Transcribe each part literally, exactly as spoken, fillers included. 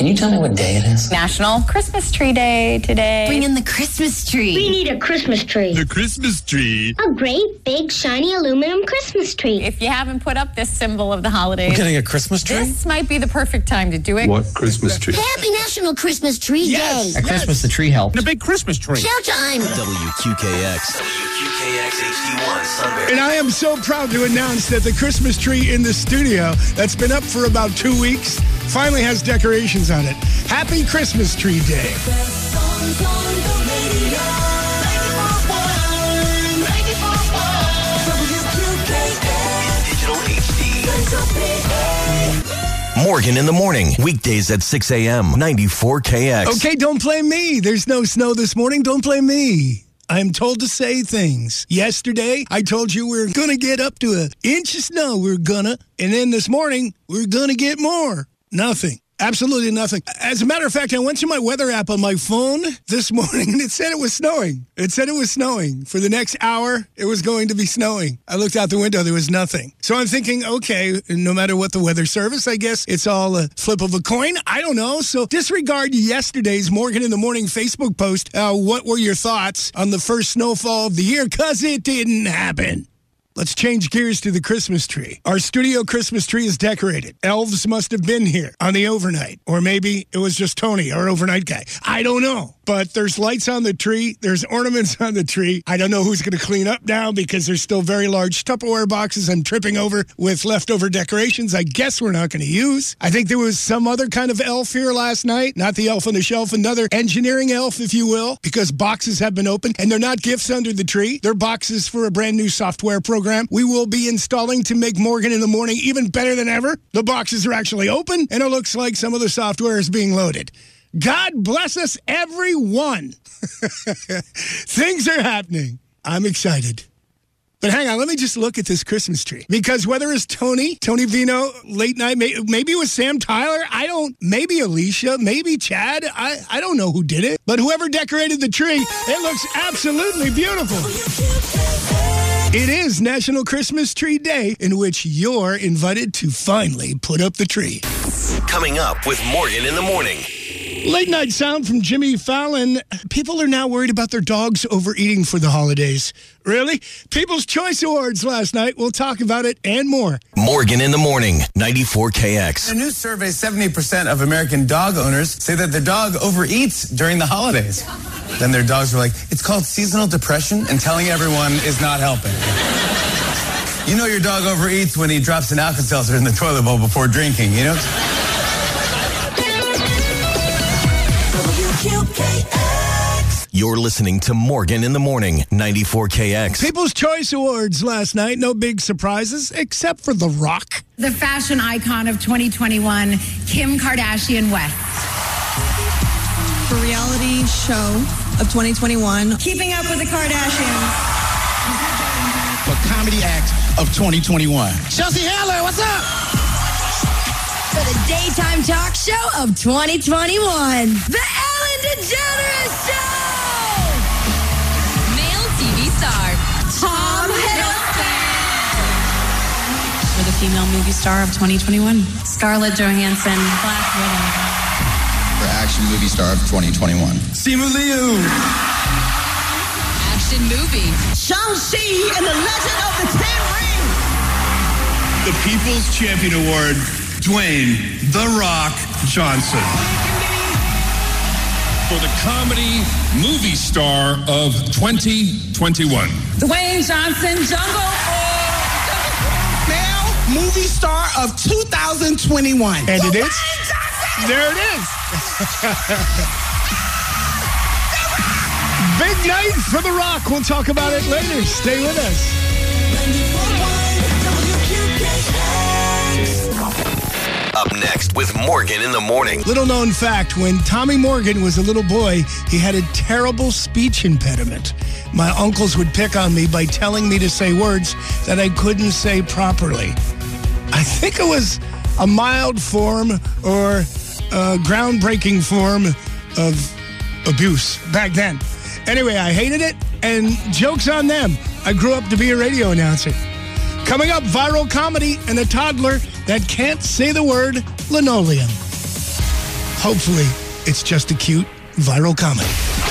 Can you tell me what day it is? National Christmas Tree Day today. Bring in the Christmas tree. We need a Christmas tree. The Christmas tree. A great, big, shiny aluminum Christmas tree. If you haven't put up this symbol of the holidays, We're getting a Christmas tree? This might be the perfect time to do it. What Christmas tree? Happy National Christmas Tree Yes. Day. At Christmas, the tree helps. And a big Christmas tree. Showtime. W Q K X. W Q K X H D one, Sunbury. And I am so proud to announce that the Christmas tree in the studio that's been up for about two weeks finally has decorations on it. Happy Christmas Tree Day. Digital H D. Morgan in the morning. Weekdays at six a.m. ninety-four K X. Okay, don't blame me. There's no snow this morning. Don't blame me. I'm told to say things. Yesterday, I told you we we're going to get up to an inch of snow. We're going to. And then this morning, we're going to get more. Nothing. Absolutely nothing. As a matter of fact, I went to my weather app on my phone this morning, and it said it was snowing. It said it was snowing. For the next hour, it was going to be snowing. I looked out the window. There was nothing. So I'm thinking, okay, no matter what the weather service, I guess it's all a flip of a coin. I don't know. So disregard yesterday's Morgan in the Morning Facebook post. Uh, what were your thoughts on the first snowfall of the year? Because it didn't happen. Let's change gears to the Christmas tree. Our studio Christmas tree is decorated. Elves must have been here on the overnight. Or maybe it was just Tony, our overnight guy. I don't know. But there's lights on the tree. There's ornaments on the tree. I don't know who's going to clean up now because there's still very large Tupperware boxes I'm tripping over with leftover decorations I guess we're not going to use. I think there was some other kind of elf here last night. Not the elf on the shelf, another engineering elf, if you will, because boxes have been opened and they're not gifts under the tree. They're boxes for a brand new software program we will be installing to make Morgan in the Morning even better than ever. The boxes are actually open and it looks like some of the software is being loaded. God bless us, everyone. Things are happening. I'm excited. But hang on, let me just look at this Christmas tree. Because whether it's Tony, Tony Vino, late night, maybe it was Sam Tyler, I don't, maybe Alicia, maybe Chad, I, I don't know who did it. But whoever decorated the tree, it looks absolutely beautiful. It is National Christmas Tree Day, in which you're invited to finally put up the tree. Coming up with Morgan in the Morning. Late night sound from Jimmy Fallon. People are now worried about their dogs overeating for the holidays. Really? People's Choice Awards last night. We'll talk about it and more. Morgan in the Morning, ninety-four K X. In a new survey, seventy percent of American dog owners say that their dog overeats during the holidays. Then their dogs are like, it's called seasonal depression, and telling everyone is not helping. You know your dog overeats when he drops an Alka-Seltzer in the toilet bowl before drinking, you know? You're listening to Morgan in the Morning, ninety-four K X. People's Choice Awards last night. No big surprises, except for The Rock. The fashion icon of twenty twenty-one, Kim Kardashian West. For reality show of twenty twenty-one, Keeping Up with the Kardashians. For comedy act of twenty twenty-one, Chelsea Handler, what's up? For the daytime talk show of twenty twenty-one, The Ellen DeGeneres Show! Male T V star, Tom Hiddleston! For the female movie star of twenty twenty-one, Scarlett Johansson, Black Widow. For action movie star of twenty twenty-one, Simu Liu. Action movie, Shang-Chi and the Legend of the Ten Rings! The People's Champion Award, Dwayne The Rock Johnson. For the comedy movie star of twenty twenty-one, Dwayne Johnson, Jungle Book. male movie star of two thousand twenty-one. And it is? There it is. Big night for The Rock. We'll talk about it later. Stay with us. Up next with Morgan in the Morning. Little known fact, when Tommy Morgan was a little boy, he had a terrible speech impediment. My uncles would pick on me by telling me to say words that I couldn't say properly. I think it was a mild form or a groundbreaking form of abuse back then. Anyway, I hated it, and joke's on them. I grew up to be a radio announcer. Coming up, viral comedy and a toddler that can't say the word linoleum. Hopefully, it's just a cute viral comedy.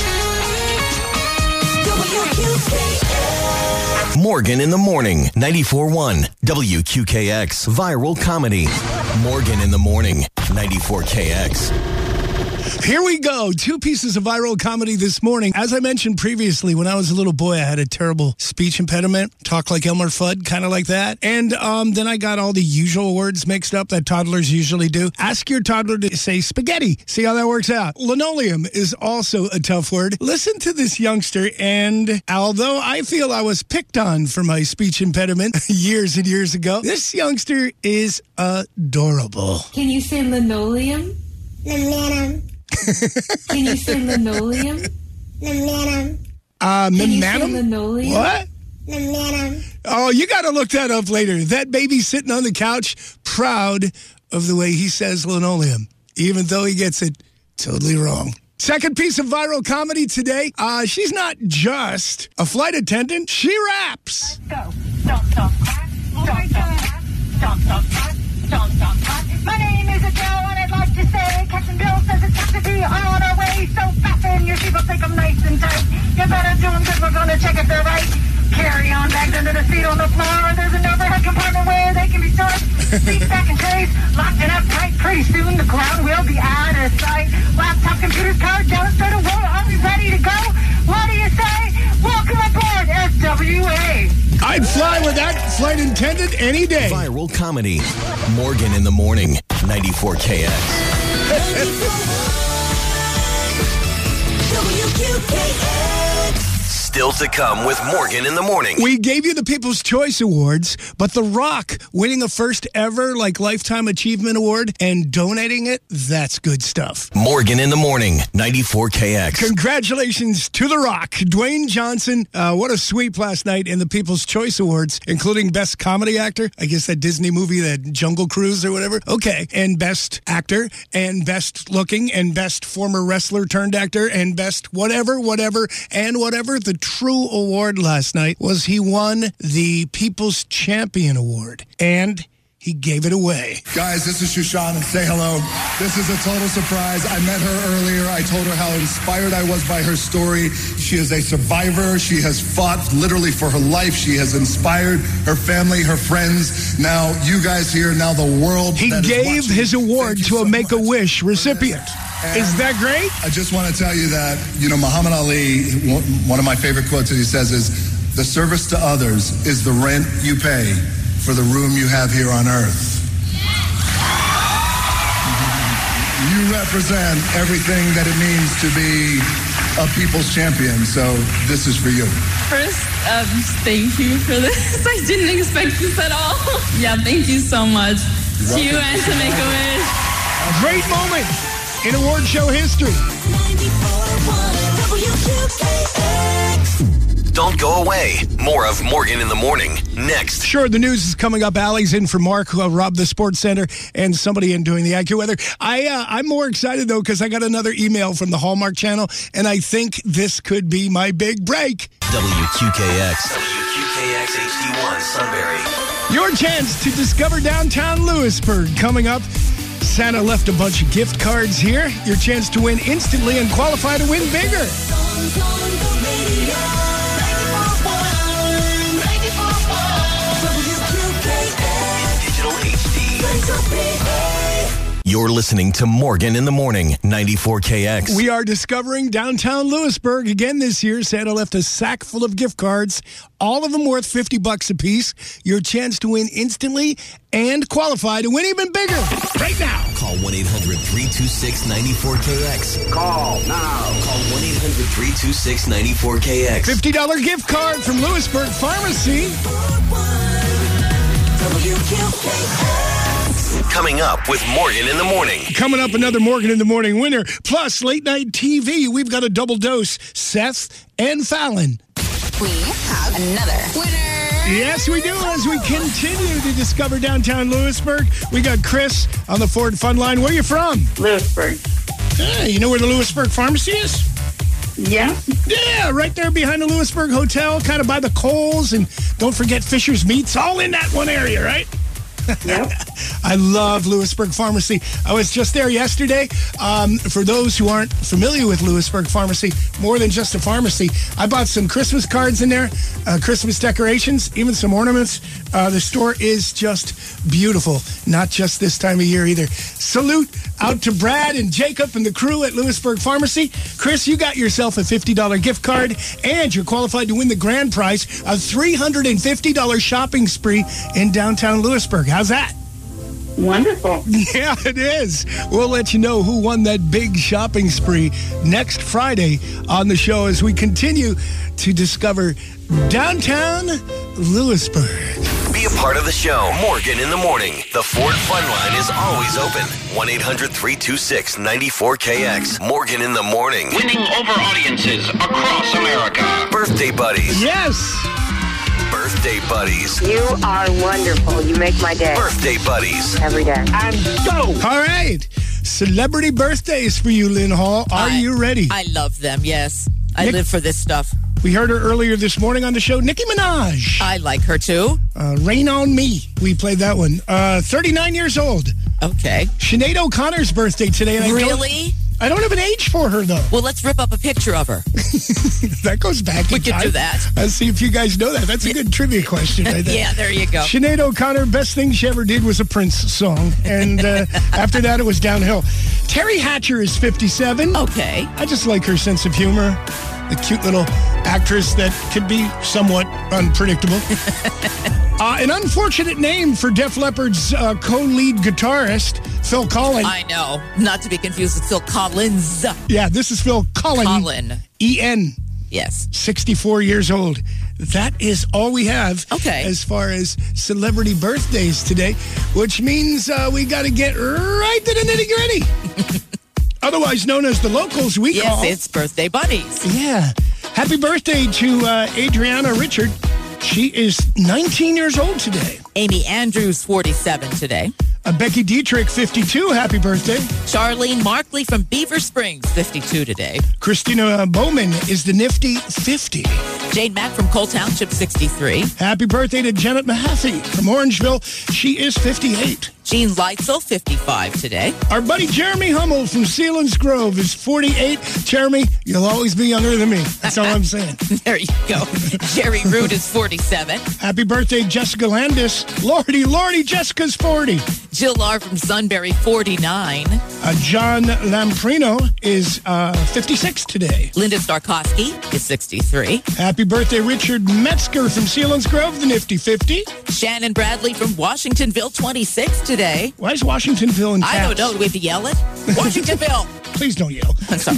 Morgan in the Morning, ninety-four point one W Q K X, viral comedy. Morgan in the Morning, ninety-four K X. Here we go. Two pieces of viral comedy this morning. As I mentioned previously, when I was a little boy, I had a terrible speech impediment. Talk like Elmer Fudd, kind of like that. And um, then I got all the usual words mixed up that toddlers usually do. Ask your toddler to say spaghetti. See how that works out. Linoleum is also a tough word. Listen to this youngster, and although I feel I was picked on for my speech impediment years and years ago, this youngster is adorable. Can you say linoleum? Linoleum. Can you say linoleum? Linoleum. Uh, Can you say manum? linoleum? What? Linoleum. Oh, you got to look that up later. That baby sitting on the couch, proud of the way he says linoleum, even though he gets it totally wrong. Second piece of viral comedy today. Uh, she's not just a flight attendant. She raps. Go. Stop, stop, clap. Stop, stop, clap. Stop, stop, clap. Stop, stop, clap. My name is Adele, and I'd like to say Captain Bill says it's got to be on our way. So fasten your seatbelt, take them nice and tight. You better do them because we're going to check if they're right. Carry on bags under the seat on the floor. There's an overhead compartment where they can be stored. Seats back in trays, locked and upright. Pretty soon the ground will be out of sight. Laptop, computers, cars, down straight away. Are we ready to go? What do you say? Welcome aboard S W A. I'd fly with that flight attendant any day. Viral comedy. Morgan in the Morning, ninety-four K X. W Q K X. Still to come with Morgan in the Morning. We gave you the People's Choice Awards, but The Rock winning a first ever like Lifetime Achievement Award and donating it, that's good stuff. Morgan in the Morning, ninety-four K X. Congratulations to The Rock. Dwayne Johnson, uh, what a sweep last night in the People's Choice Awards, including Best Comedy Actor. I guess that Disney movie, that Jungle Cruise or whatever. Okay. And Best Actor, and Best Looking, and Best Former Wrestler turned Actor, and Best whatever, whatever, and whatever. The true award last night was he won the People's Champion Award, and he gave it away. Guys, this is Shushan, and say hello. This is a total surprise. I met her earlier. I told her how inspired I was by her story. She is a survivor. She has fought literally for her life. She has inspired her family, her friends. Now, you guys here, now the world. He gave his award to a Make-A-Wish recipient. And is that great? I just want to tell you that, you know, Muhammad Ali, one of my favorite quotes that he says is, the service to others is the rent you pay for the room you have here on earth. You represent everything that it means to be a people's champion, so this is for you. First, um, thank you for this. I didn't expect this at all. Yeah, thank you so much. To you and to Make-A-Wish. A great moment in award show history. Don't go away. More of Morgan in the Morning next. Sure, the news is coming up. Allie's in for Mark, who robbed the Sports Center, and somebody in doing the AccuWeather. I, uh, I'm more excited, though, because I got another email from the Hallmark Channel, and I think this could be my big break. W Q K X. W Q K X H D one, Sunbury. Your chance to discover downtown Lewisburg coming up. Santa left a bunch of gift cards here. Your chance to win instantly and qualify to win bigger. Digital H D. You're listening to Morgan in the Morning, ninety-four K X. We are discovering downtown Lewisburg again this year. Santa left a sack full of gift cards, all of them worth fifty bucks a piece. Your chance to win instantly and qualify to win even bigger right now. Call one eight hundred three two six nine four K X. Call now. Call one eight hundred three two six nine four K X. fifty dollars gift card from Lewisburg Pharmacy. W Q K X. Coming up with Morgan in the Morning. Coming up, another Morgan in the Morning winner. Plus, late night T V. We've got a double dose. Seth and Fallon. We have another winner. Yes, we do. As we continue to discover downtown Lewisburg, we got Chris on the Ford Fun Line. Where are you from? Lewisburg. Yeah, you know where the Lewisburg Pharmacy is? Yeah. Yeah, right there behind the Lewisburg Hotel, kind of by the Coles, and don't forget Fisher's Meats, all in that one area, right? Yep. I love Lewisburg Pharmacy. I was just there yesterday. Um, for those who aren't familiar with Lewisburg Pharmacy, more than just a pharmacy, I bought some Christmas cards in there, uh, Christmas decorations, even some ornaments. Uh, the store is just beautiful, not just this time of year either. Salute out to Brad and Jacob and the crew at Lewisburg Pharmacy. Chris, you got yourself a fifty dollars gift card, and you're qualified to win the grand prize, a three hundred fifty dollars shopping spree in downtown Lewisburg. How's that? Wonderful. Yeah, it is. We'll let you know who won that big shopping spree next Friday on the show as we continue to discover downtown Lewisburg. Be a part of the show. Morgan in the morning. The Ford Fun Line is always open. one eight hundred three two six nine four K X. Morgan in the morning. Winning over audiences across America. Birthday buddies. Yes. Birthday buddies. You are wonderful. You make my day. Birthday buddies. Every day. I'm stoked. All right. Celebrity birthdays for you, Lynn Hall. Are I, you ready? I love them, yes. I Nick, live for this stuff. We heard her earlier this morning on the show, Nicki Minaj. I like her, too. Uh, Rain on Me. We played that one. Uh, thirty-nine years old. Okay. Sinead O'Connor's birthday today. And Really? I don't, I don't have an age for her, though. Well, let's rip up a picture of her. That goes back in We can time. do that. Let's see if you guys know that. That's a good trivia question right there. Yeah, there you go. Sinead O'Connor, best thing she ever did was a Prince song. And uh, after that, it was downhill. Terry Hatcher is fifty-seven. Okay. I just like her sense of humor. The cute little actress that could be somewhat unpredictable. uh, an unfortunate name for Def Leppard's uh, co-lead guitarist, Phil Collins. I know. Not to be confused with Phil Collins. Yeah, this is Phil Collins. Collin. E N. Yes. sixty-four years old. That is all we have okay. as far as celebrity birthdays today, which means uh, we got to get right to the nitty-gritty. Otherwise known as the locals, we yes, call. Yes, it's birthday buddies. Yeah. Happy birthday to uh, Adriana Richard. She is nineteen years old today. Amy Andrews, forty-seven today. Uh, Becky Dietrich, fifty-two. Happy birthday. Charlene Markley from Beaver Springs, fifty-two today. Christina Bowman is the nifty fifty. Jane Mack from Cole Township, sixty-three. Happy birthday to Janet Mahaffey from Orangeville. She is fifty-eight. Gene Leitzel, fifty-five today. Our buddy Jeremy Hummel from Sealands Grove is forty-eight. Jeremy, you'll always be younger than me. That's all I'm saying. There you go. Jerry Root is forty-seven. Happy birthday, Jessica Landis. Lordy, Lordy, Jessica's forty. Jill R. from Sunbury, forty-nine. Uh, John Lamprino is uh, fifty-six today. Linda Starkowski is sixty-three. Happy birthday, Richard Metzger from Sealands Grove, the nifty fifty. Shannon Bradley from Washingtonville, twenty-six today. Why is Washingtonville in caps? I don't know. Do we have to yell it? Washingtonville. Please don't yell.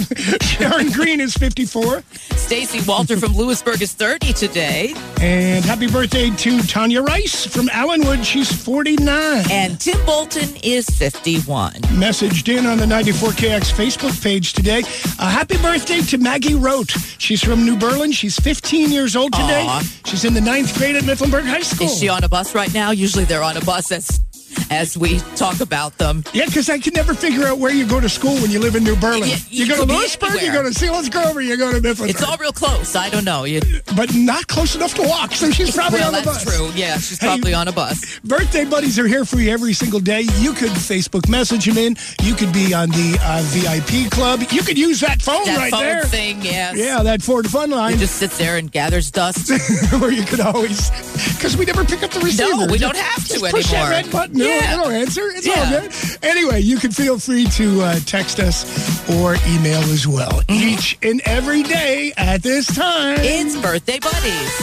Sharon Green is fifty-four. Stacy Walter from Lewisburg is thirty today. And happy birthday to Tanya Rice from Allenwood. She's forty-nine. And Tim Bolton is fifty-one. Messaged in on the ninety-four K X Facebook page today. A happy birthday to Maggie Rote. She's from New Berlin. She's fifteen years old today. Aww. She's in the ninth grade at Mifflinburg High School. Is she on a bus right now? Usually they're on a bus as as we talk about them. Yeah, because I can never figure out where you go to school when you live in New Berlin. Yeah, you you go to could be Lewisburg, you anywhere. go to Sealands Grove, or you go to Mifflinburg. It's all real close. I don't know. You... But not close enough to walk, so she's probably well, on the that's bus. true. Yeah, she's probably Hey, on a bus. Birthday buddies are here for you every single day. You could Facebook message them in. You could be on the uh, V I P club. You could use that phone That right phone there. thing, yes. Yeah, that Ford Fun Line. It just sits there and gathers dust. Where you could always, because we never pick up the receiver. No, we Just- don't have to just push that anymore. red button. Yeah. It'll answer. It's Yeah. all good. Anyway, you can feel free to uh, text us or email as well. Mm-hmm. Each and every day at this time. It's Birthday Buddies.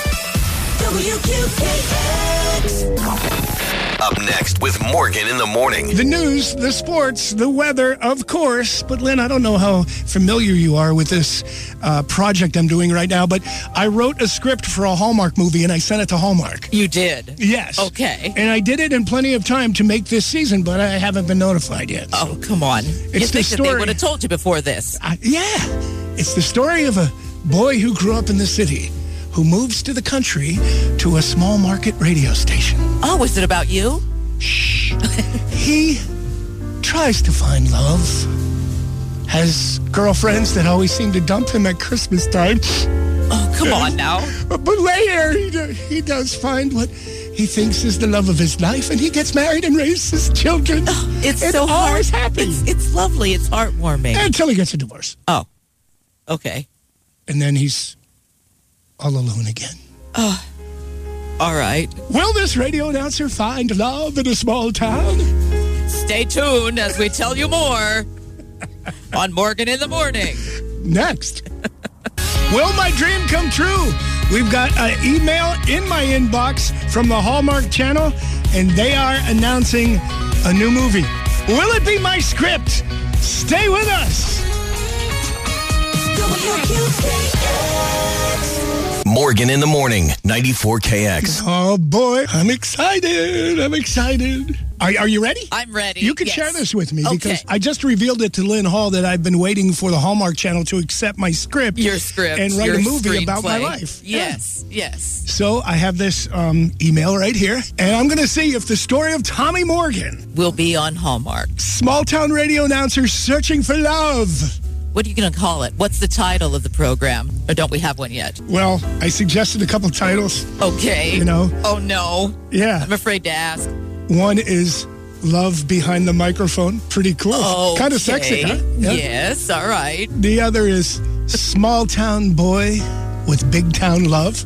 W Q K X. Up next with Morgan in the morning. The news, the sports, the weather, of course. But Lynn, I don't know how familiar you are with this uh, project I'm doing right now, but I wrote a script for a Hallmark movie and I sent it to Hallmark. You did? Yes. Okay. And I did it in plenty of time to make this season, but I haven't been notified yet. Oh, come on. It's you the think that they story- would have told you before this. Uh, yeah. It's the story of a boy who grew up in the city who moves to the country to a small market radio station. Oh, is it about you? Shh. He tries to find love. Has girlfriends that always seem to dump him at Christmas time. Oh, come on now. But, but later, he, do, he does find what he thinks is the love of his life, and he gets married and raises children. Oh, it's and so always heart- happy. It's, it's lovely. It's heartwarming. Until he gets a divorce. Oh, okay. And then he's all alone again. Oh, all right. Will this radio announcer find love in a small town? Stay tuned as we tell you more on Morgan in the Morning. Next. Will my dream come true? We've got an email in my inbox from the Hallmark Channel, and they are announcing a new movie. Will it be my script? Stay with us. Morgan in the Morning, ninety-four K X. Oh, boy. I'm excited. I'm excited. Are, are you ready? I'm ready. You can yes. share this with me Okay. because I just revealed it to Lynn Hall that I've been waiting for the Hallmark Channel to accept my script. Your script. And write your a movie about my screenplay. life. Yes, yeah. yes. So I have this um, email right here, and I'm going to see if the story of Tommy Morgan will be on Hallmark. Small town radio announcer searching for love. What are you going to call it? What's the title of the program? Or don't we have one yet? Well, I suggested a couple titles. Okay. You know? Oh, no. Yeah. I'm afraid to ask. One is Love Behind the Microphone. Pretty cool. Okay. Kind of sexy, huh? Yeah. Yes, all right. The other is Small Town Boy with Big Town Love.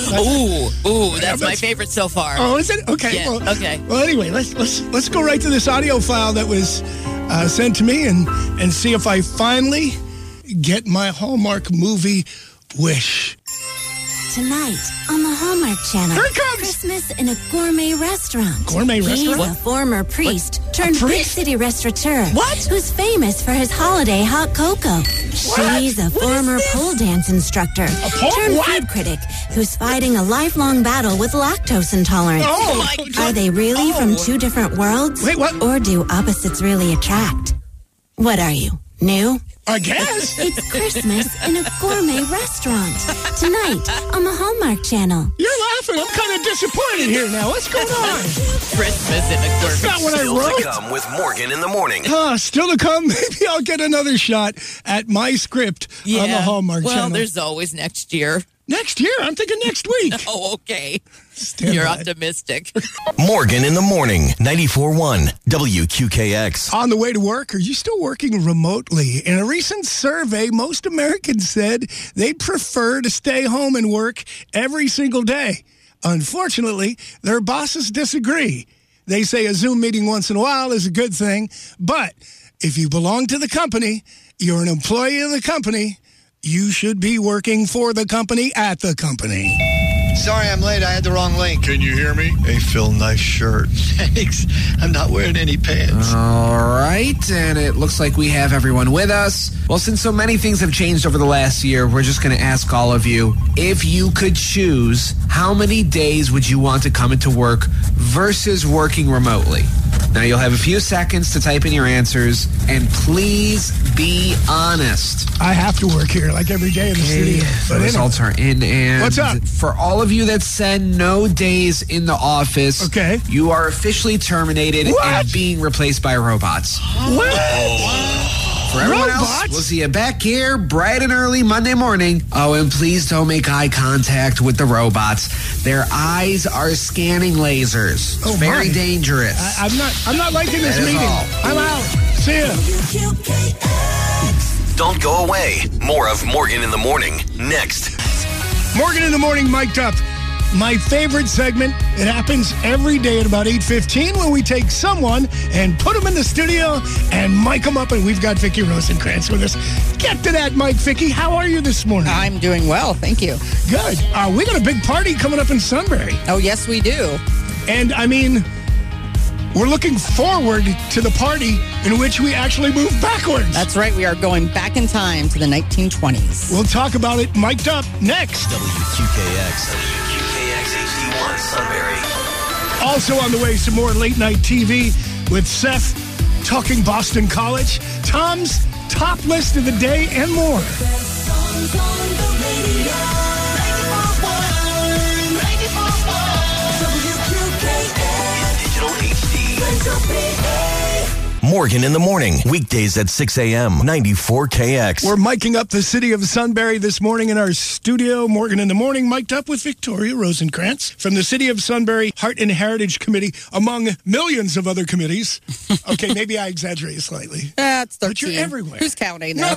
Ooh, ooh, that's my favorite so far. Oh, is it? Okay. Yeah, well, okay. Well, anyway, let's let's let's go right to this audio file that was uh, sent to me and and see if I finally get my Hallmark movie wish. Tonight on the Hallmark Channel. Here it comes! Christmas in a gourmet restaurant. Gourmet He's restaurant? a former priest turned A priest? big city restaurateur. What? Who's famous for his holiday hot cocoa. She's a What former is this? pole dance instructor pole- turned what? food critic who's fighting a lifelong battle with lactose intolerance. Oh, my Are they really Oh. from two different worlds? Wait, what? Or do opposites really attract? What are you, new? I guess. It's Christmas in a gourmet restaurant. Tonight on the Hallmark Channel. You're laughing. I'm kind of disappointed here now. What's going on? Christmas in a That's not what I Still to wrote. come with Morgan in the Morning. Ah, still to come. Maybe I'll get another shot at my script Yeah. on the Hallmark well, Channel. there's always next year. Next year. I'm thinking next week. Oh, okay. Stand You're by. optimistic. Morgan in the Morning, ninety-four point one W Q K X. On the way to work, are you still working remotely? In a recent survey, most Americans said they'd prefer to stay home and work every single day. Unfortunately, their bosses disagree. They say a Zoom meeting once in a while is a good thing, but if you belong to the company, you're an employee of the company, you should be working for the company at the company. Sorry I'm late. I had the wrong link. Can you hear me? Hey, Phil, nice shirt. Thanks. I'm not wearing any pants. All right, and it looks like we have everyone with us. Well, since so many things have changed over the last year, we're just going to ask all of you, if you could choose, how many days would you want to come into work versus working remotely? Now, you'll have a few seconds to type in your answers, and please be honest. I have to work here like every day in the Okay, studio. the But anyway. results are in, and What's up? for all of you that said no days in the office, Okay. you are officially terminated What? and being replaced by robots. What? For everyone else, Robots? we'll see you back here bright and early Monday morning. Oh, and please don't make eye contact with the robots. Their eyes are scanning lasers. Oh, Very my. dangerous. I, I'm not. I'm not liking this That is meeting. all. I'm out. See ya. Don't go away. More of Morgan in the Morning next. Morgan in the Morning, mic'd up. My favorite segment. It happens every day at about eight fifteen when we take someone and put them in the studio and mic them up, and we've got Vicky Rosenkrantz with us. Get to that mic, Vicky. How are you this morning? I'm doing well, thank you. Good. Uh, we got a big party coming up in Sunbury. Oh, yes, we do. And, I mean, we're looking forward to the party in which we actually move backwards. That's right. We are going back in time to the nineteen twenties. We'll talk about it mic'd up next. W Q K X. W Q K X H D one Sunbury. Also on the way, some more late night T V with Seth talking Boston College, Tom's top list of the day, and more. In digital H D. Morgan in the Morning. Weekdays at six a.m. ninety-four K X. We're miking up the city of Sunbury this morning in our studio. Morgan in the Morning, mic'd up with Victoria Rosenkrantz from the City of Sunbury Heart and Heritage Committee, among millions of other committees. Okay, maybe I exaggerate slightly. That's thirteen. But you're everywhere. Who's counting now?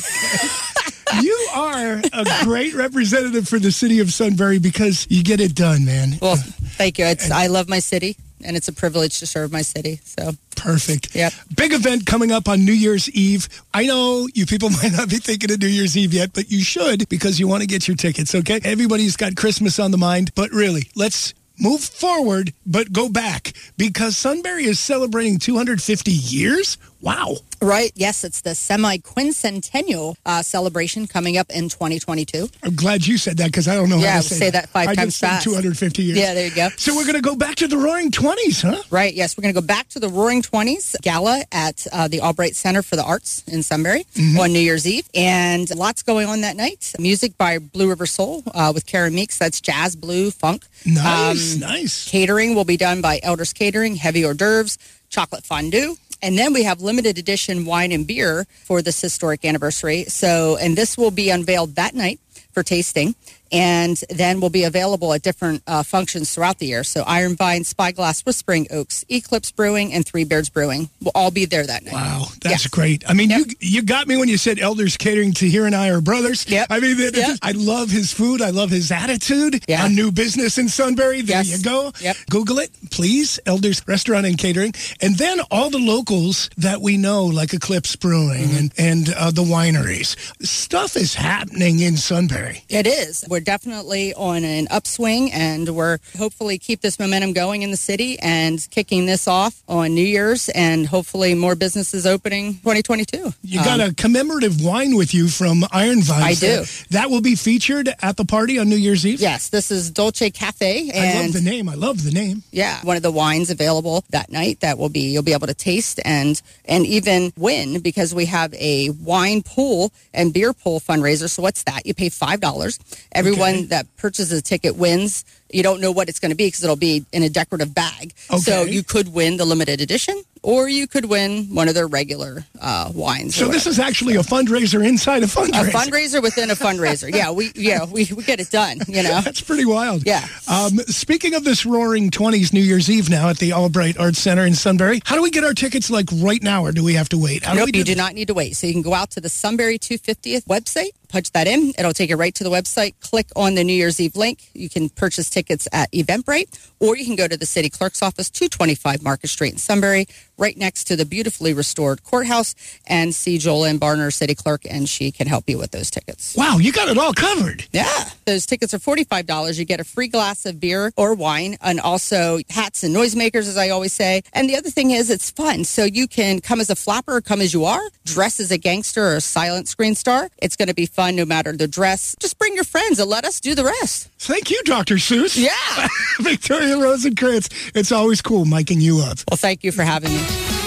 You are a great representative for the City of Sunbury because you get it done, man. Well, thank you. It's, I love my city, and it's a privilege to serve my city. So perfect. Yep. Big event coming up on New Year's Eve. I know you people might not be thinking of New Year's Eve yet, but you should because you want to get your tickets, okay? Everybody's got Christmas on the mind, but really, let's move forward, but go back because Sunbury is celebrating two hundred fifty years. Wow. Right. Yes, it's the semi-quincentennial uh, celebration coming up in twenty twenty-two. I'm glad you said that because I don't know yeah, how to say, say that. that five I times just said fast. two hundred fifty years. Yeah, there you go. So we're going to go back to the Roaring Twenties, huh? Right. Yes, we're going to go back to the Roaring Twenties gala at uh, the Albright Center for the Arts in Sunbury mm-hmm. on New Year's Eve, and lots going on that night. Music by Blue River Soul uh, with Karen Meeks. That's jazz, blue, funk. Nice, um, nice. Catering will be done by Elders Catering, heavy hors d'oeuvres, chocolate fondue. And then we have limited edition wine and beer for this historic anniversary. So, and this will be unveiled that night for tasting, and then will be available at different uh, functions throughout the year. So Iron Vine, Spyglass, Whispering Oaks, Eclipse Brewing, and Three Beards Brewing will all be there that night. Wow, that's yes. great. I mean, yep. you you got me when you said Elders Catering. Tahir and I are brothers. Yep. I mean, it, yep. I love his food. I love his attitude. Yeah. A new business in Sunbury. There yes. you go. Yep. Google it, please. Elders Restaurant and Catering. And then all the locals that we know, like Eclipse Brewing mm-hmm. and, and uh, the wineries. Stuff is happening in Sunbury. It is. We're definitely on an upswing, and we're hopefully keep this momentum going in the city and kicking this off on New Year's, and hopefully more businesses opening twenty twenty-two. You got um, a commemorative wine with you from Iron Vine. I do. That will be featured at the party on New Year's Eve? Yes, this is Dolce Cafe. And I love the name. I love the name. Yeah, one of the wines available that night that will be, you'll be able to taste and and even win, because we have a wine pool and beer pool fundraiser. So what's that? You pay five dollars. Everyone okay. that purchases a ticket wins. You don't know what it's going to be because it'll be in a decorative bag. Okay. So you could win the limited edition, or you could win one of their regular uh, wines. So this is actually a fundraiser inside a fundraiser. A fundraiser within a fundraiser. Yeah, we yeah we, we get it done. You know, that's pretty wild. Yeah. Um, speaking of this Roaring Twenties New Year's Eve now at the Albright Arts Center in Sunbury, how do we get our tickets like right now, or do we have to wait? How nope, do we do you do this? not need to wait. So you can go out to the Sunbury two fiftieth website. Punch that in. It'll take you right to the website. Click on the New Year's Eve link. You can purchase tickets at Eventbrite, or you can go to the city clerk's office, two twenty-five Market Street in Sunbury, right next to the beautifully restored courthouse, and see Jolynn Barner, city clerk, and she can help you with those tickets. Wow, you got it all covered. Yeah. Those tickets are forty-five dollars. You get a free glass of beer or wine, and also hats and noisemakers, as I always say. And the other thing is it's fun. So you can come as a flapper or come as you are, dress as a gangster or a silent screen star. It's going to be fun no matter the dress. Just bring your friends and let us do the rest. Thank you, Doctor Seuss. Yeah. Victoria Rosenkrantz. It's always cool miking you up. Well, thank you for having me.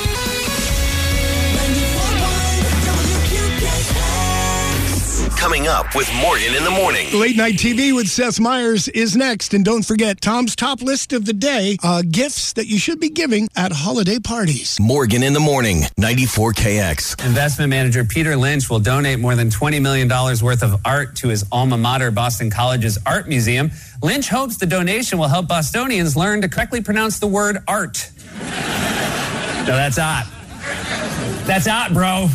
Coming up with Morgan in the Morning. Late Night T V with Seth Meyers is next. And don't forget Tom's top list of the day, uh, gifts that you should be giving at holiday parties. Morgan in the Morning, ninety-four K X. Investment manager Peter Lynch will donate more than twenty million dollars worth of art to his alma mater, Boston College's Art Museum. Lynch hopes the donation will help Bostonians learn to correctly pronounce the word art. No, that's art. That's art, bro.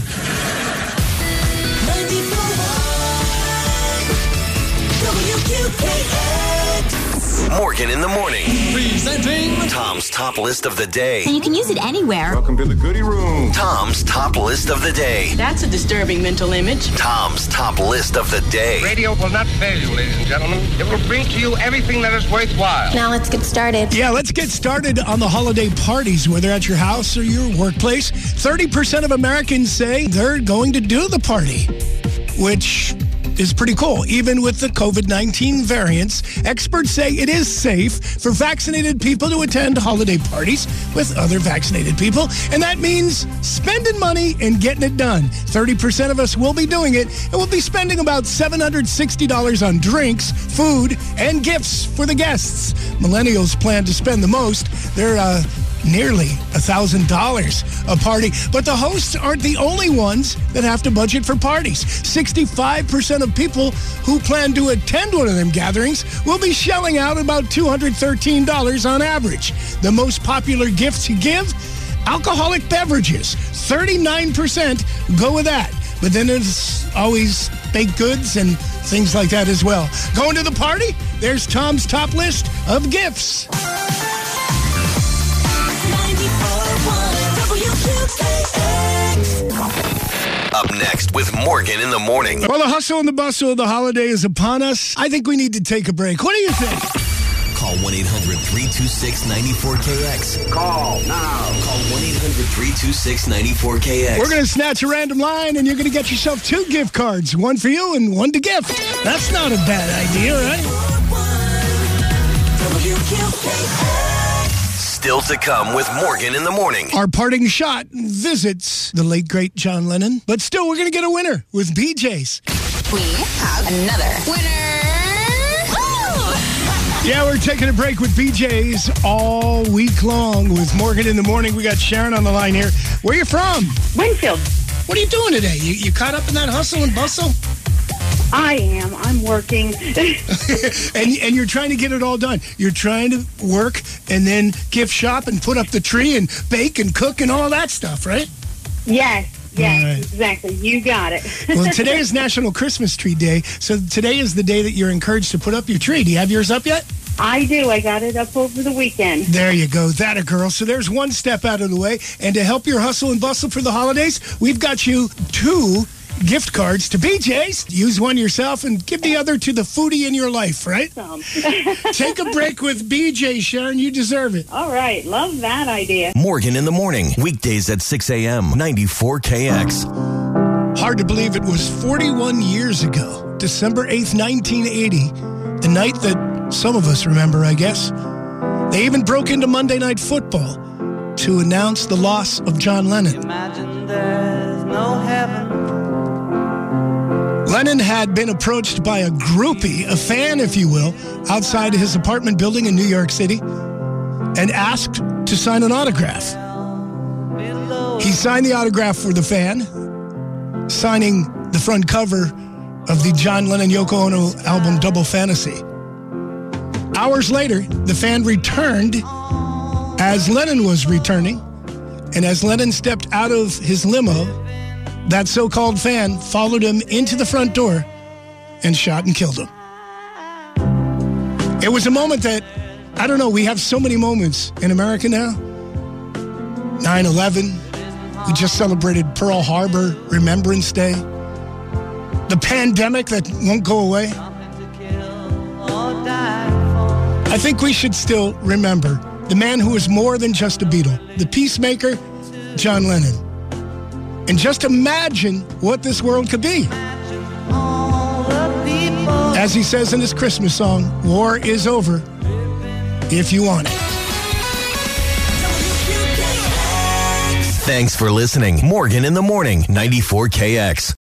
Morgan in the Morning. Presenting Tom's top list of the day. And you can use it anywhere. Welcome to the goodie room. Tom's top list of the day. That's a disturbing mental image. Tom's top list of the day. Radio will not fail you, ladies and gentlemen. It will bring to you everything that is worthwhile. Now let's get started. Yeah, let's get started on the holiday parties, whether at your house or your workplace. thirty percent of Americans say they're going to do the party, which is pretty cool. Even with the covid nineteen variants, experts say it is safe for vaccinated people to attend holiday parties with other vaccinated people, and that means spending money and getting it done. thirty percent of us will be doing it, and we'll be spending about seven hundred sixty dollars on drinks, food, and gifts for the guests. Millennials plan to spend the most. They're uh, nearly one thousand dollars a party. But the hosts aren't the only ones that have to budget for parties. sixty-five percent of people who plan to attend one of them gatherings will be shelling out about two hundred thirteen dollars on average. The most popular gifts you give? Alcoholic beverages. thirty-nine percent go with that. But then there's always baked goods and things like that as well. Going to the party? There's Tom's top list of gifts. Up next with Morgan in the morning. Well, the hustle and the bustle of the holiday is upon us. I think we need to take a break. What do you think? Call one eight hundred three two six nine four K X. Call now. Call one eight hundred three two six nine four K X. We're going to snatch a random line, and you're going to get yourself two gift cards. One for you and one to gift. That's not a bad idea, right? Still to come with Morgan in the morning. Our parting shot visits the late, great John Lennon. But still, we're going to get a winner with B J's. We have another winner. Yeah, we're taking a break with B J's all week long with Morgan in the morning. We got Sharon on the line here. Where you from? Winfield. What are you doing today? You, you caught up in that hustle and bustle? I am. I'm working. and and you're trying to get it all done. You're trying to work and then gift shop and put up the tree and bake and cook and all that stuff, right? Yes. Yes, right. Exactly. You got it. Well, today is National Christmas Tree Day, so today is the day that you're encouraged to put up your tree. Do you have yours up yet? I do. I got it up over the weekend. There you go. That a girl. So there's one step out of the way. And to help your hustle and bustle for the holidays, we've got you two gift cards to B J's. Use one yourself and give the other to the foodie in your life, right? Take a break with B J, Sharon. You deserve it. All right. Love that idea. Morgan in the morning. Weekdays at six a.m. ninety-four K X. Hard to believe it was forty-one years ago, December eighth, nineteen eighty, the night that some of us remember, I guess. They even broke into Monday Night Football to announce the loss of John Lennon. Imagine there's no heaven. Lennon had been approached by a groupie, a fan, if you will, outside his apartment building in New York City and asked to sign an autograph. He signed the autograph for the fan, signing the front cover of the John Lennon-Yoko Ono album Double Fantasy. Hours later, the fan returned as Lennon was returning, and as Lennon stepped out of his limo, that so-called fan followed him into the front door and shot and killed him. It was a moment that, I don't know, we have so many moments in America now. nine eleven, we just celebrated Pearl Harbor Remembrance Day. The pandemic that won't go away. I think we should still remember the man who was more than just a Beatle, the peacemaker, John Lennon. And just imagine what this world could be. As he says in his Christmas song, war is over if you want it. Thanks for listening. Morgan in the morning, ninety-four K X.